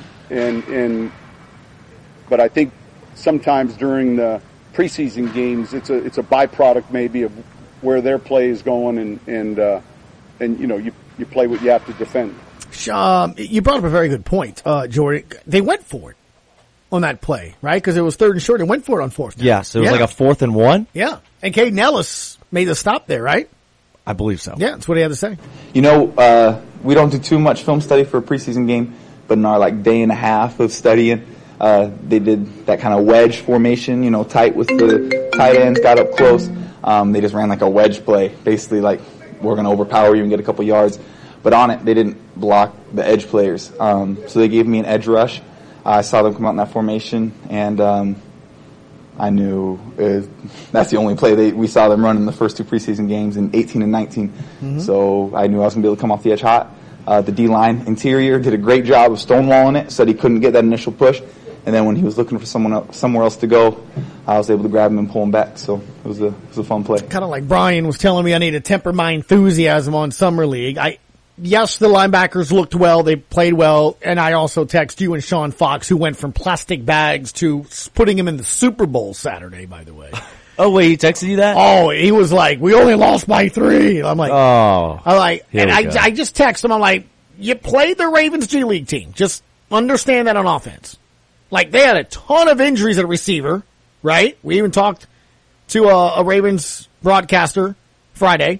But I think sometimes during the preseason games, it's a byproduct maybe of where their play is going, and you play what you have to defend. You brought up a very good point, Jordan. They went for it on that play, right? Because it was 3rd and short. They went for it on 4th. Yes, it was like a 4th and 1. Yeah, and Caden Ellis made the stop there, right? I believe so. Yeah, that's what he had to say. We don't do too much film study for a preseason game, but in our day and a half of studying, they did that kind of wedge formation, tight with the tight ends, got up close. They just ran like a wedge play, basically like we're going to overpower you and get a couple yards. But on it, they didn't block the edge players. So they gave me an edge rush. I saw them come out in that formation, and I knew that's the only play we saw them run in the first 2 preseason games in 18 and 19. Mm-hmm. So I knew I was going to be able to come off the edge hot. The D-line interior did a great job of stonewalling it, said he couldn't get that initial push. And then when he was looking for somewhere else to go, I was able to grab him and pull him back. So it was a fun play. Kind of like Brian was telling me I need to temper my enthusiasm on Summer League. Yes, the linebackers looked well. They played well. And I also text you and Sean Fox, who went from plastic bags to putting him in the Super Bowl Saturday, by the way. Oh, wait, he texted you that? Oh, he was like, we only lost by 3. I'm like, oh. I just text him. I'm like, you played the Ravens G League team. Just understand that on offense. Like, they had a ton of injuries at receiver, right? We even talked to a Ravens broadcaster Friday.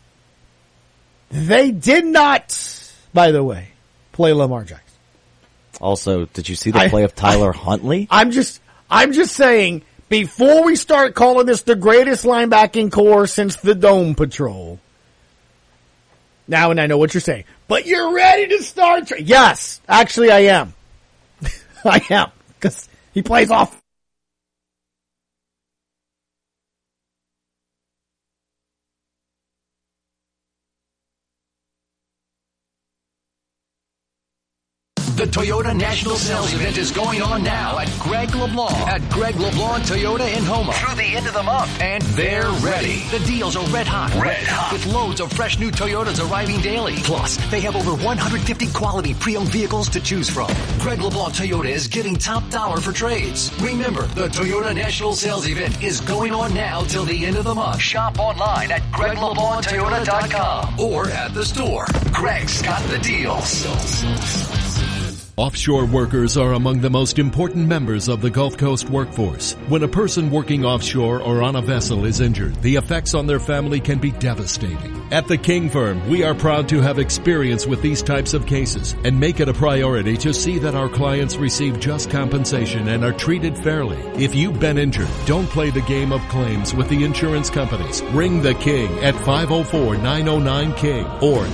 They did not, by the way, play Lamar Jackson. Also, did you see the play of Tyler Huntley? I'm just saying, before we start calling this the greatest linebacking core since the Dome Patrol. Now, and I know what you're saying, but you're ready to start. Yes, actually I am. I am, because he plays off. The Toyota National Sales Event is going on now at Greg LeBlanc Toyota in Houma through the end of the month. And they're ready. The deals are red hot. With loads of fresh new Toyotas arriving daily. Plus, they have over 150 quality pre-owned vehicles to choose from. Greg LeBlanc Toyota is giving top dollar for trades. Remember, the Toyota National Sales Event is going on now till the end of the month. Shop online at GregLeBlancToyota.com or at the store. Greg's got the deals. Offshore workers are among the most important members of the Gulf Coast workforce. When a person working offshore or on a vessel is injured, the effects on their family can be devastating. At the King Firm, we are proud to have experience with these types of cases and make it a priority to see that our clients receive just compensation and are treated fairly. If you've been injured, don't play the game of claims with the insurance companies. Ring the King at 504-909-KING or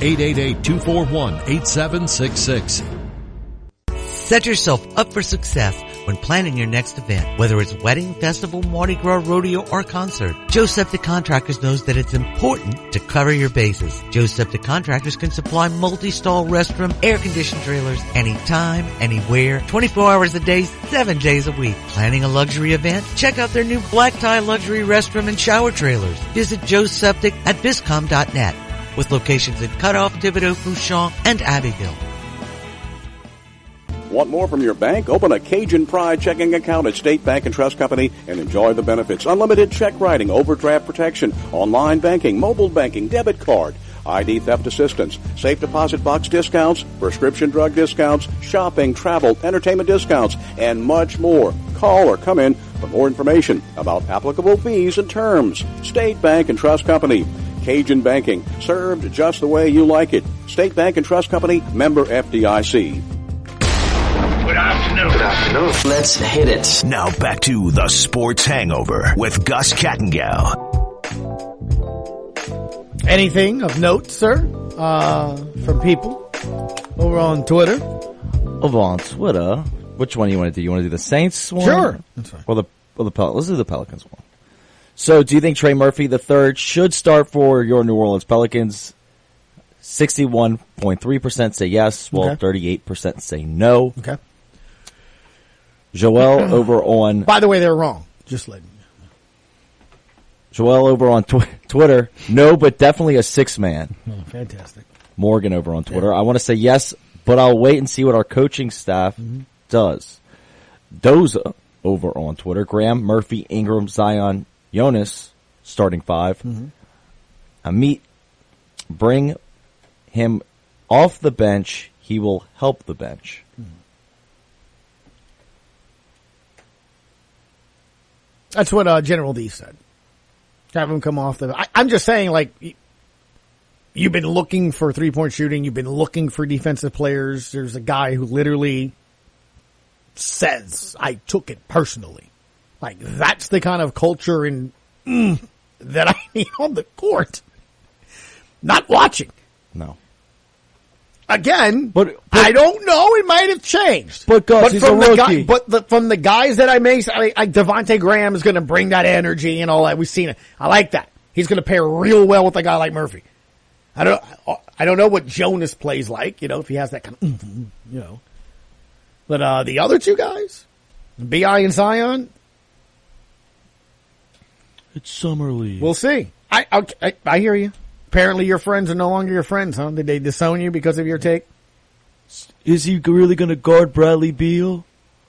888-241-8766. Set yourself up for success when planning your next event, whether it's wedding, festival, Mardi Gras, rodeo, or concert. Joe Septic Contractors knows that it's important to cover your bases. Joe Septic Contractors can supply multi-stall restroom, air-conditioned trailers anytime, anywhere, 24 hours a day, 7 days a week. Planning a luxury event? Check out their new black tie luxury restroom and shower trailers. Visit Joe Septic at Viscom.net with locations in Cutoff, Thibodeau, Fouchon, and Abbeville. Want more from your bank? Open a Cajun Pride checking account at State Bank and Trust Company and enjoy the benefits. Unlimited check writing, overdraft protection, online banking, mobile banking, debit card, ID theft assistance, safe deposit box discounts, prescription drug discounts, shopping, travel, entertainment discounts, and much more. Call or come in for more information about applicable fees and terms. State Bank and Trust Company. Cajun Banking, served just the way you like it. State Bank and Trust Company, member FDIC. Good afternoon. Good afternoon. Let's hit it. Now back to the Sports Hangover with Gus Kattengell. Anything of note, sir, from people over on Twitter? Over on Twitter? Which one do you want to do? You want to do the Saints one? Sure. That's fine. Or the let's do the Pelicans one. So, do you think Trey Murphy III should start for your New Orleans Pelicans? 61.3% say yes, while 38% say no. Okay. Joel over on... By the way, they're wrong. Just letting you know. Joel over on Twitter, no, but definitely a 6-man. Oh, fantastic. Morgan over on Twitter, I want to say yes, but I'll wait and see what our coaching staff does. Doza over on Twitter, Graham, Murphy, Ingram, Zion, Jonas, starting 5. Amit, bring him off the bench. He will help the bench. That's what General D said. Have him come off the... I'm just saying, like, you've been looking for three-point shooting. You've been looking for defensive players. There's a guy who literally says, I took it personally. Like, that's the kind of culture and that I need on the court. Not watching. No. Again, but I don't know. It might have changed. But Gus, he's from a rookie. From the guys that I make, like Devontae Graham is going to bring that energy and all that. We've seen it. I like that. He's going to pair real well with a guy like Murphy. I don't know what Jonas plays like. You know, if he has that kind of, you know. But the other two guys, B.I. and Zion, it's summer league. We'll see. I hear you. Apparently your friends are no longer your friends, huh? Did they disown you because of your take? Is he really going to guard Bradley Beal?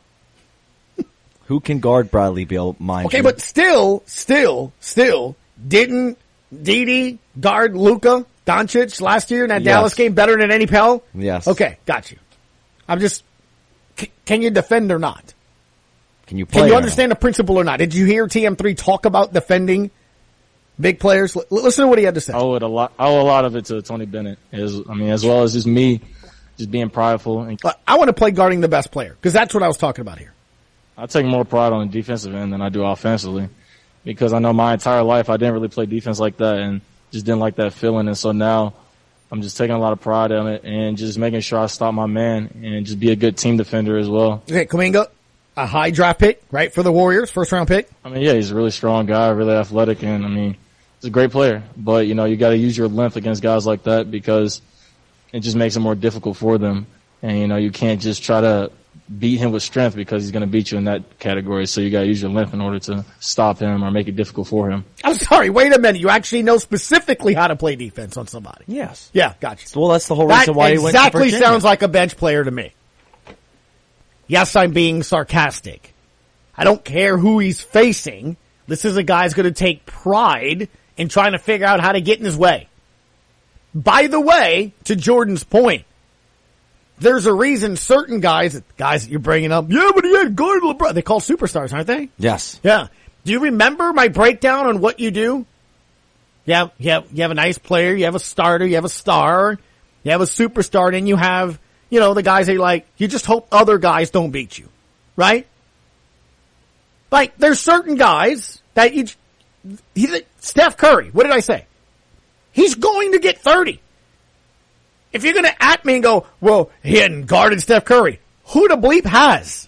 Who can guard Bradley Beal, mind Okay, you? but still, didn't Didi guard Luka Doncic last year in that Dallas game better than any Pell? Yes. Okay, got you. I'm just, can you defend or not? Can you play Can you or understand the principle or not? Did you hear TM3 talk about defending big players? Listen to what he had to say. I owe a lot of it to Tony Bennett. As well as just me, just being prideful. And I want to play guarding the best player because that's what I was talking about here. I take more pride on the defensive end than I do offensively because I know my entire life I didn't really play defense like that and just didn't like that feeling. And so now I'm just taking a lot of pride in it and just making sure I stop my man and just be a good team defender as well. Okay, Kuminga, a high draft pick, right, for the Warriors, first round pick? I mean, yeah, he's a really strong guy, really athletic, and I mean, he's a great player. But, you know, you got to use your length against guys like that because it just makes it more difficult for them. And, you can't just try to beat him with strength because he's going to beat you in that category. So you got to use your length in order to stop him or make it difficult for him. I'm sorry. Wait a minute. You actually know specifically how to play defense on somebody. Yes. Yeah, gotcha. Well, that's the whole reason why he went to Virginia. Exactly sounds like a bench player to me. Yes, I'm being sarcastic. I don't care who he's facing. This is a guy who's going to take pride in trying to figure out how to get in his way. By the way, to Jordan's point, there's a reason certain guys that you're bringing up, yeah, but he had good LeBron. They call superstars, aren't they? Yes. Yeah. Do you remember my breakdown on what you do? Yeah, you have a nice player, you have a starter, you have a star, you have a superstar, and you have, the guys that you just hope other guys don't beat you. Right? Like, there's certain guys that Steph Curry, what did I say? He's going to get 30. If you're going to at me and go, well, he hadn't guarded Steph Curry, who the bleep has?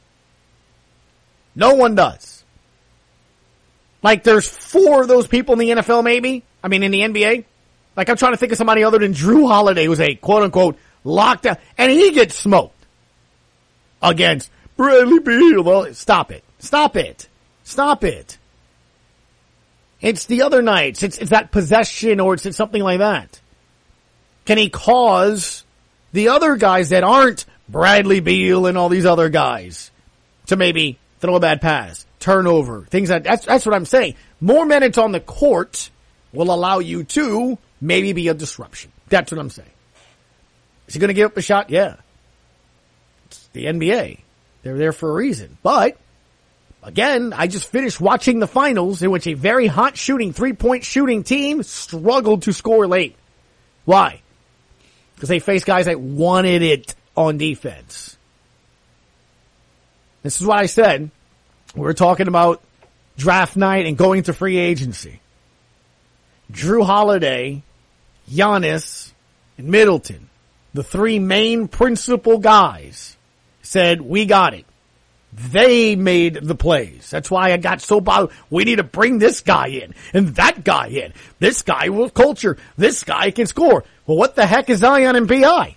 No one does. Like, there's 4 of those people in the NFL, maybe. I mean, in the NBA. Like, I'm trying to think of somebody other than Drew Holiday, who's a quote-unquote lockdown, and he gets smoked against Bradley Beal. Well, stop it. Stop it. Stop it. It's the other nights. It's that possession or it's something like that. Can he cause the other guys that aren't Bradley Beal and all these other guys to maybe throw a bad pass, turnover, things that's what I'm saying. More minutes on the court will allow you to maybe be a disruption. That's what I'm saying. Is he going to give up a shot? Yeah. It's the NBA. They're there for a reason. But again, I just finished watching the finals in which a very hot shooting, 3-point shooting team struggled to score late. Why? Because they faced guys that wanted it on defense. This is what I said. We were talking about draft night and going to free agency. Drew Holiday, Giannis, and Middleton, the 3 main principal guys, said, we got it. They made the plays. That's why I got so bothered. We need to bring this guy in and that guy in. This guy will culture. This guy can score. Well, what the heck is Zion and B.I.?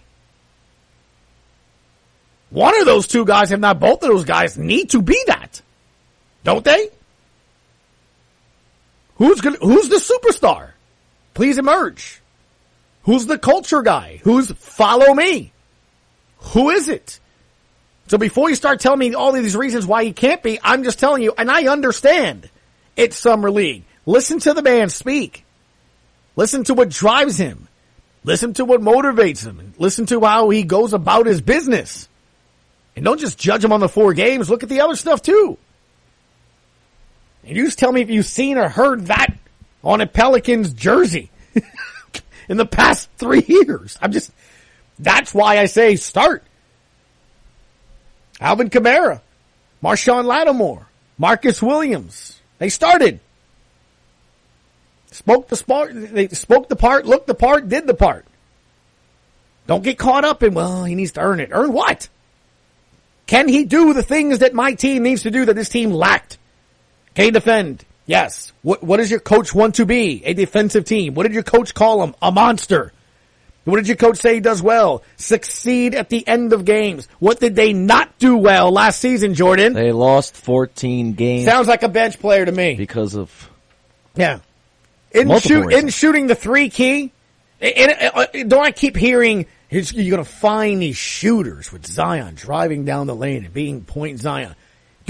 One of those 2 guys, if not both of those guys, need to be that. Don't they? Who's the superstar? Please emerge. Who's the culture guy? Who's follow me? Who is it? So before you start telling me all of these reasons why he can't be, I'm just telling you, and I understand it's summer league. Listen to the man speak. Listen to what drives him. Listen to what motivates him. Listen to how he goes about his business. And don't just judge him on the 4 games. Look at the other stuff too. And you just tell me if you've seen or heard that on a Pelicans jersey in the past 3 years. That's why I say start. Alvin Kamara, Marshawn Lattimore, Marcus Williams. They started. They spoke the part, looked the part, did the part. Don't get caught up in, well, he needs to earn it. Earn what? Can he do the things that my team needs to do that this team lacked? Can he defend? Yes. What does your coach want to be? A defensive team. What did your coach call him? A monster. What did your coach say he does well? Succeed at the end of games. What did they not do well last season, Jordan? They lost 14 games. Sounds like a bench player to me. Because of... Yeah. In shooting the 3 key, don't I keep hearing you're going to find these shooters with Zion driving down the lane and being point Zion.